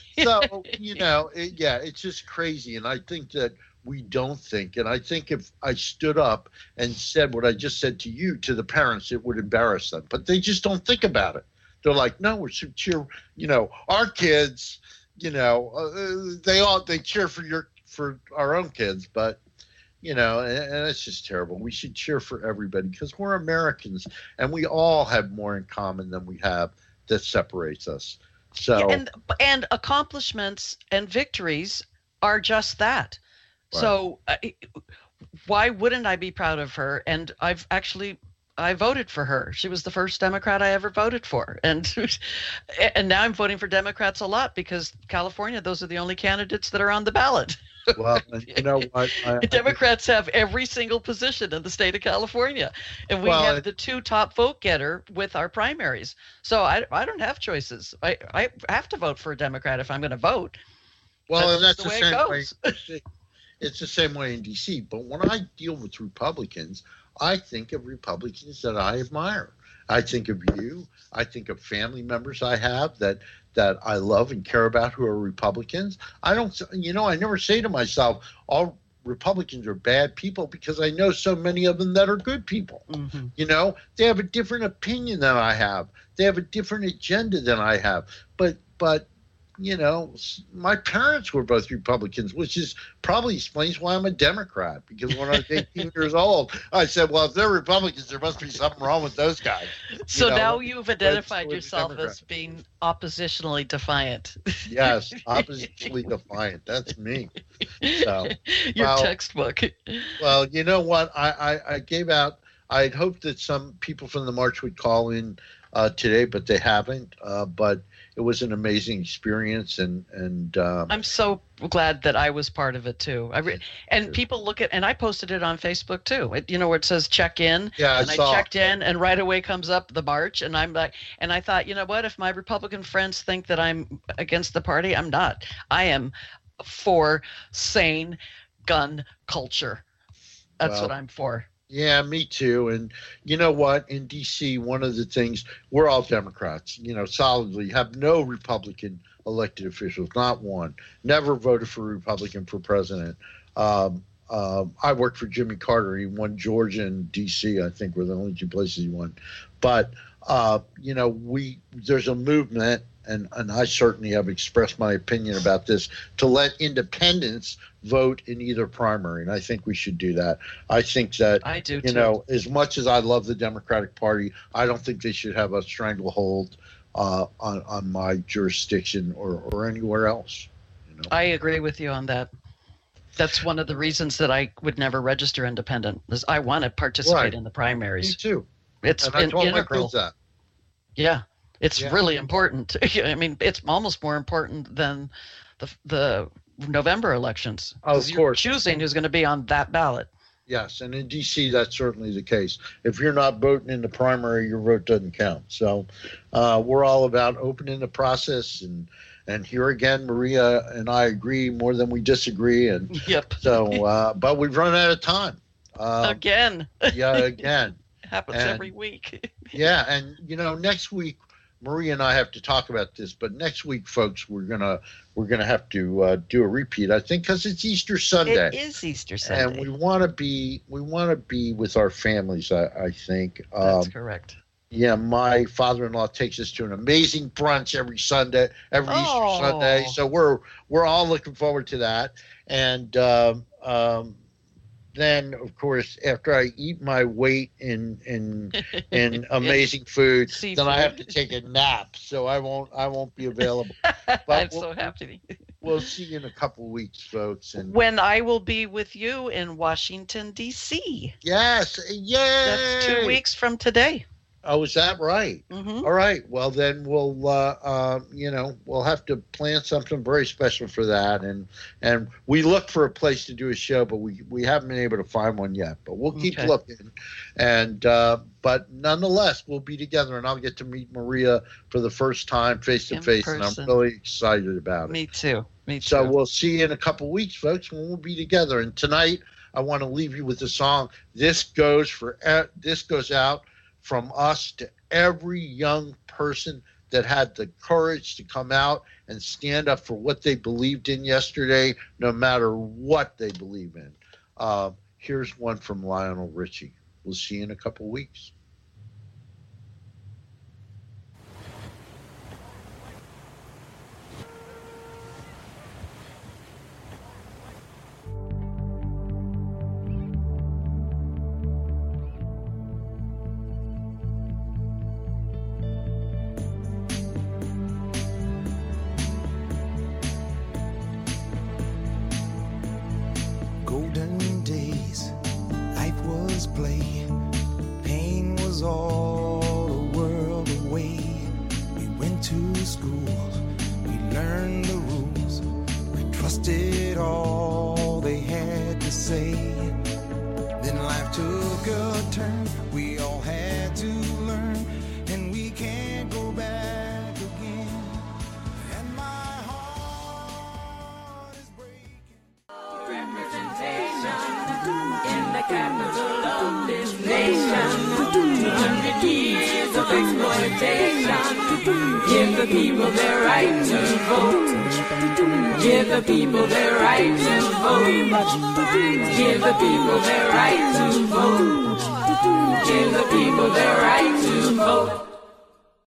So, you know, it, yeah, it's just crazy. And I think that we don't think, and I think if I stood up and said what I just said to you, to the parents, it would embarrass them. But they just don't think about it. They're like, no, we're cheer, you know, our kids, you know, uh, they all, they cheer for your, for our own kids, but, you know, and, and it's just terrible. We should cheer for everybody because we're Americans and we all have more in common than we have that separates us. So, Yeah, and and accomplishments and victories are just that. Right. So uh, why wouldn't I be proud of her? And I've actually I voted for her. She was the first Democrat I ever voted for, and and now I'm voting for Democrats a lot because California, those are the only candidates that are on the ballot. well, and you know what? I, Democrats have every single position in the state of California, and we Well, have it- the two top vote getter with our primaries. So I, I don't have choices. I, I have to vote for a Democrat if I'm going to vote. Well, and that's the the, way it same way. goes. It's the same way in D C. But when I deal with Republicans, I think of Republicans that I admire. I think of you. I think of family members I have that that I love and care about who are Republicans. I don't, you know, I never say to myself, all Republicans are bad people because I know so many of them that are good people. Mm-hmm. You know, they have a different opinion than I have. They have a different agenda than I have. But, but, you know, my parents were both Republicans, which is probably explains why I'm a Democrat. Because when I was eighteen years old, I said, well, if they're Republicans, there must be something wrong with those guys. So You know, now you've identified with yourself Democrat. as being oppositionally defiant. Yes, oppositely defiant. That's me. So, Your well- textbook. well, you know what? I, I, I gave out, I had hoped that some people from the march would call in uh, today, but they haven't. Uh, but it was an amazing experience, and and um, I'm so glad that I was part of it too. I re- and Sure. people look at, and I posted it on Facebook too. It, you know, where it says check in. yeah, I and I saw. checked in, and right away comes up the march, and I'm like, and I thought, you know what? If my Republican friends think that I'm against the party, I'm not. I am for sane gun culture. That's Well, what I'm for. Yeah, me too. And you know what? In D C, one of the things, we're all Democrats, you know, solidly, have no Republican elected officials, not one. Never voted for a Republican for president. Um, uh, I worked for Jimmy Carter. He won Georgia and D C, I think, were the only two places he won. But, uh, you know, we there's a movement, and, and I certainly have expressed my opinion about this, to let independents vote in either primary. And I think we should do that. I think that, I do you too. know, as much as I love the Democratic Party, I don't think they should have a stranglehold uh, on, on my jurisdiction or, or anywhere else. You know? I agree with you on that. That's one of the reasons that I would never register independent, is I want to participate Right. in the Me primaries. too. It's And I in, told my integral. kids that. Yeah, it's Yeah. really important. I mean, it's almost more important than the the November elections. Of 'Cause you're course. choosing who's going to be on that ballot. Yes, and in D C, that's certainly the case. If you're not voting in the primary, your vote doesn't count. So uh, we're all about opening the process. And and here again, Maria and I agree more than we disagree. And yep. So, uh, but we've run out of time. Uh, again. Yeah, again. It happens and, every week. Yeah, and, you know, next week, Maria and I have to talk about this, but next week, folks, we're gonna we're gonna have to uh, do a repeat. I think because it's Easter Sunday. It is Easter Sunday, and we want to be we want to be with our families. I, I think that's um, correct. Yeah, my father-in-law takes us to an amazing brunch every Sunday, every oh. Easter Sunday. So we're we're all looking forward to that. And um, um, then, of course, after I eat my weight in in in amazing food, Seafood. Then I have to take a nap. So I won't I won't be available. But I'm we'll, so happy. We'll see you in a couple of weeks, folks. And when I will be with you in Washington, D C. Yes, yay! That's two weeks from today. Oh, is that right? Mm-hmm. All right. Well, then we'll, uh, uh, you know, we'll have to plan something very special for that. And and we look for a place to do a show, but we, we haven't been able to find one yet. But we'll keep okay. looking. And uh, but nonetheless, we'll be together, and I'll get to meet Maria for the first time face to face, and I'm really excited about it. Me too. Me too. So we'll see you in a couple of weeks, folks, when we'll be together. And tonight, I want to leave you with a song. This goes for this goes out. From us to every young person that had the courage to come out and stand up for what they believed in yesterday, no matter what they believe in. Uh, here's one from Lionel Richie. We'll see you in a couple weeks. Golden days, life was play, pain was all the world away. We went to school, we learned the rules, we trusted all they had to say. Then life took a turn, we all had to learn, and we can't go back again. And my heart is breaking. In the capital of this nation, two hundred years of exploitation. Give the people their right to vote. Give the people their right to vote. Give the people their right to vote.